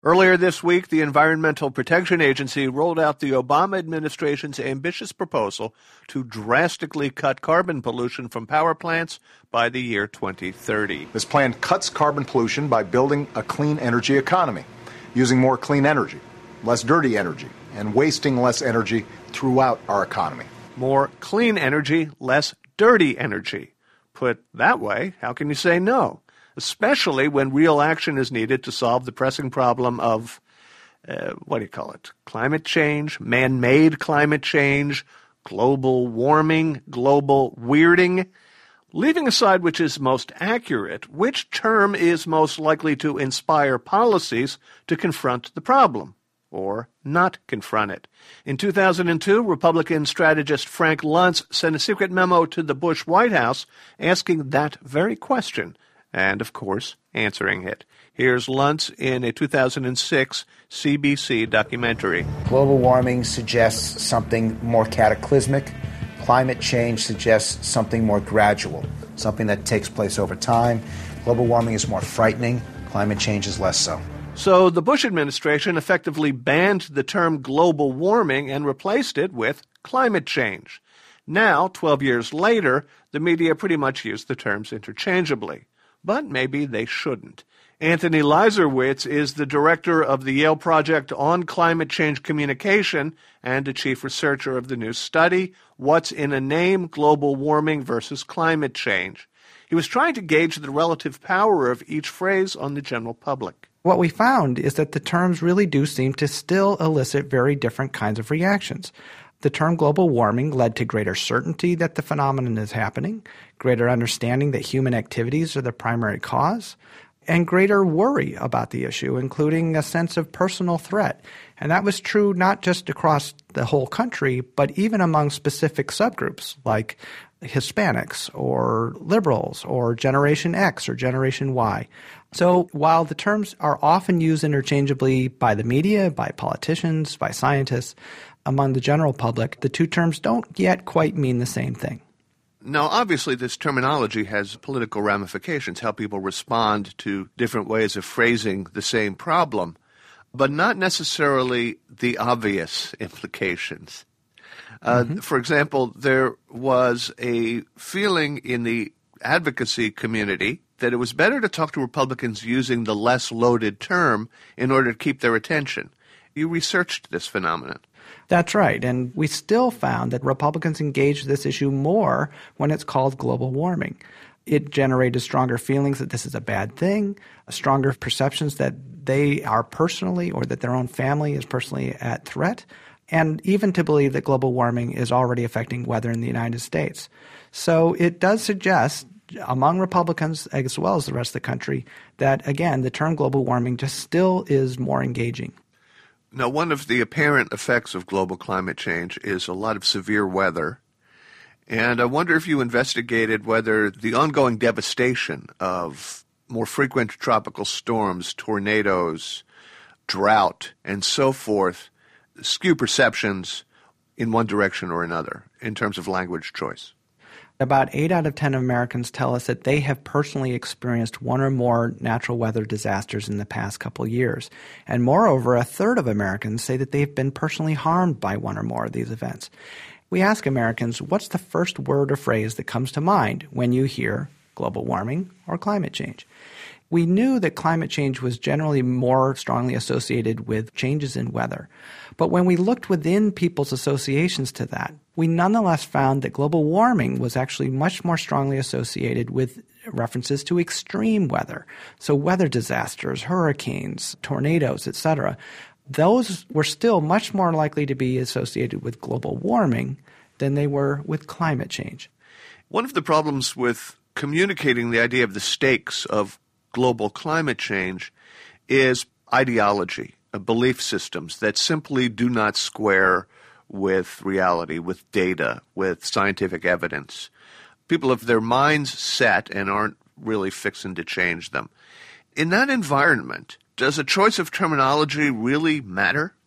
Earlier this week, the Environmental Protection Agency rolled out the Obama administration's ambitious proposal to drastically cut carbon pollution from power plants by the year 2030. This plan cuts carbon pollution by building a clean energy economy, using more clean energy, less dirty energy, and wasting less energy throughout our economy. More clean energy, less dirty energy. Put that way, how can you say no? Especially when real action is needed to solve the pressing problem of, climate change, man-made climate change, global warming, global weirding. Leaving aside which is most accurate, which term is most likely to inspire policies to confront the problem, or not confront it? In 2002, Republican strategist Frank Luntz sent a secret memo to the Bush White House asking that very question, and, of course, answering it. Here's Luntz in a 2006 CBC documentary. Global warming suggests something more cataclysmic. Climate change suggests something more gradual, something that takes place over time. Global warming is more frightening. Climate change is less so. So the Bush administration effectively banned the term global warming and replaced it with climate change. Now, 12 years later, the media pretty much use the terms interchangeably. But maybe they shouldn't. Anthony Leiserowitz is the director of the Yale Project on Climate Change Communication and a chief researcher of the new study, What's in a Name? Global Warming versus Climate Change. He was trying to gauge the relative power of each phrase on the general public. What we found is that the terms really do seem to still elicit very different kinds of reactions. The term global warming led to greater certainty that the phenomenon is happening, greater understanding that human activities are the primary cause, and greater worry about the issue, including a sense of personal threat. And that was true not just across the whole country, but even among specific subgroups like Hispanics or liberals or Generation X or Generation Y. So while the terms are often used interchangeably by the media, by politicians, by scientists, among the general public, the two terms don't yet quite mean the same thing. Now, obviously, this terminology has political ramifications, how people respond to different ways of phrasing the same problem, but not necessarily the obvious implications. For example, there was a feeling in the advocacy community that it was better to talk to Republicans using the less loaded term in order to keep their attention. You researched this phenomenon. That's right, and we still found that Republicans engage this issue more when it's called global warming. It generated stronger feelings that this is a bad thing, stronger perceptions that they are personally or that their own family is personally at threat, and even to believe that global warming is already affecting weather in the United States. So it does suggest, among Republicans as well as the rest of the country, that, again, the term global warming just still is more engaging. Now, one of the apparent effects of global climate change is a lot of severe weather. And I wonder if you investigated whether the ongoing devastation of more frequent tropical storms, tornadoes, drought, and so forth skew perceptions in one direction or another in terms of language choice. About 8 out of 10 Americans tell us that they have personally experienced one or more natural weather disasters in the past couple years. And moreover, a third of Americans say that they've been personally harmed by one or more of these events. We ask Americans, what's the first word or phrase that comes to mind when you hear global warming or climate change? We knew that climate change was generally more strongly associated with changes in weather. But when we looked within people's associations to that, we nonetheless found that global warming was actually much more strongly associated with references to extreme weather. So weather disasters, hurricanes, tornadoes, etc. Those were still much more likely to be associated with global warming than they were with climate change. One of the problems with communicating the idea of the stakes of global climate change is ideology, belief systems that simply do not square with reality, with data, with scientific evidence. People have their minds set and aren't really fixing to change them. In that environment, does a choice of terminology really matter?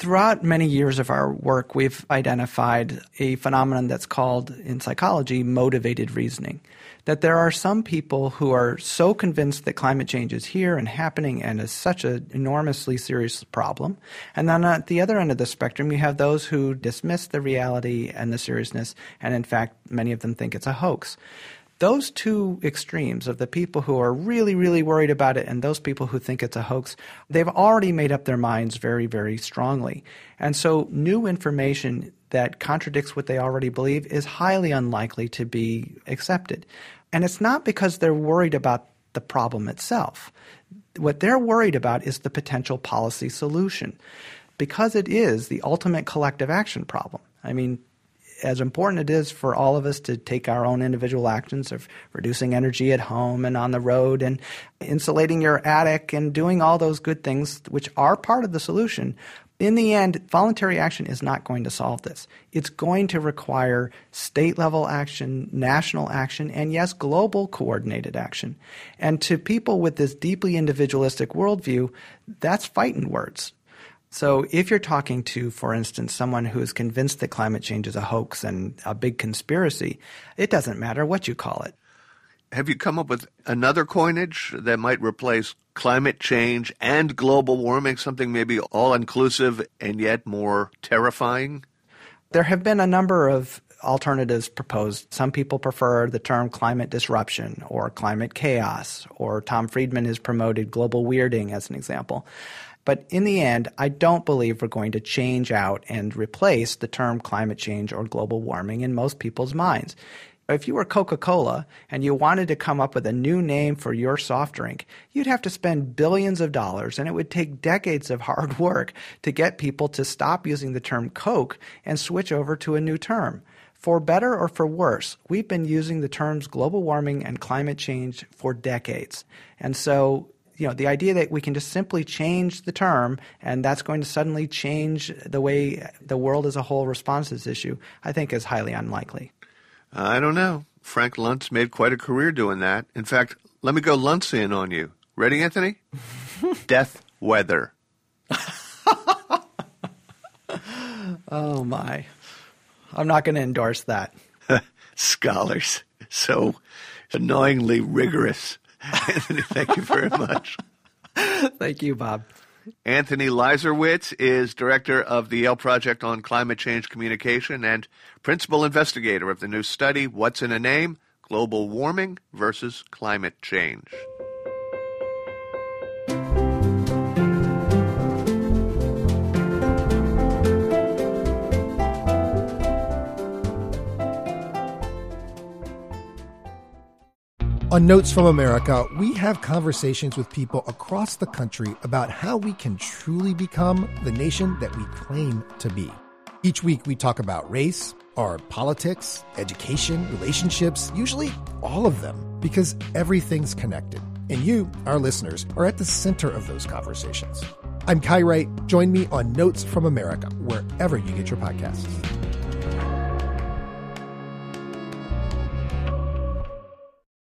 Throughout many years of our work, we've identified a phenomenon that's called, in psychology, motivated reasoning. That there are some people who are so convinced that climate change is here and happening and is such an enormously serious problem. And then at the other end of the spectrum, you have those who dismiss the reality and the seriousness, and in fact, many of them think it's a hoax. Those two extremes of the people who are really, really worried about it and those people who think it's a hoax, they've already made up their minds very, very strongly. And so new information that contradicts what they already believe is highly unlikely to be accepted. And it's not because they're worried about the problem itself. What they're worried about is the potential policy solution, because it is the ultimate collective action problem. I mean, as important it is for all of us to take our own individual actions of reducing energy at home and on the road and insulating your attic and doing all those good things which are part of the solution, in the end, voluntary action is not going to solve this. It's going to require state-level action, national action, and yes, global coordinated action. And to people with this deeply individualistic worldview, that's fighting words. So if you're talking to, for instance, someone who is convinced that climate change is a hoax and a big conspiracy, it doesn't matter what you call it. Have you come up with another coinage that might replace climate change and global warming, something maybe all-inclusive and yet more terrifying? There have been a number of alternatives proposed. Some people prefer the term climate disruption or climate chaos, or Tom Friedman has promoted global weirding as an example. But in the end, I don't believe we're going to change out and replace the term climate change or global warming in most people's minds. If you were Coca-Cola and you wanted to come up with a new name for your soft drink, you'd have to spend billions of dollars, and it would take decades of hard work to get people to stop using the term Coke and switch over to a new term. For better or for worse, we've been using the terms global warming and climate change for decades. And so the idea that we can just simply change the term and that's going to suddenly change the way the world as a whole responds to this issue, I think is highly unlikely. I don't know. Frank Luntz made quite a career doing that. In fact, let me go Luntzian on you. Ready, Anthony? Death weather. Oh, my. I'm not going to endorse that. Scholars. So annoyingly rigorous. Anthony, thank you very much. Thank you, Bob. Anthony Leiserowitz is director of the Yale Project on Climate Change Communication and principal investigator of the new study, What's in a Name? Global Warming versus Climate Change. On Notes from America, we have conversations with people across the country about how we can truly become the nation that we claim to be. Each week, we talk about race, our politics, education, relationships, usually all of them, because everything's connected. And you, our listeners, are at the center of those conversations. I'm Kai Wright. Join me on Notes from America, wherever you get your podcasts.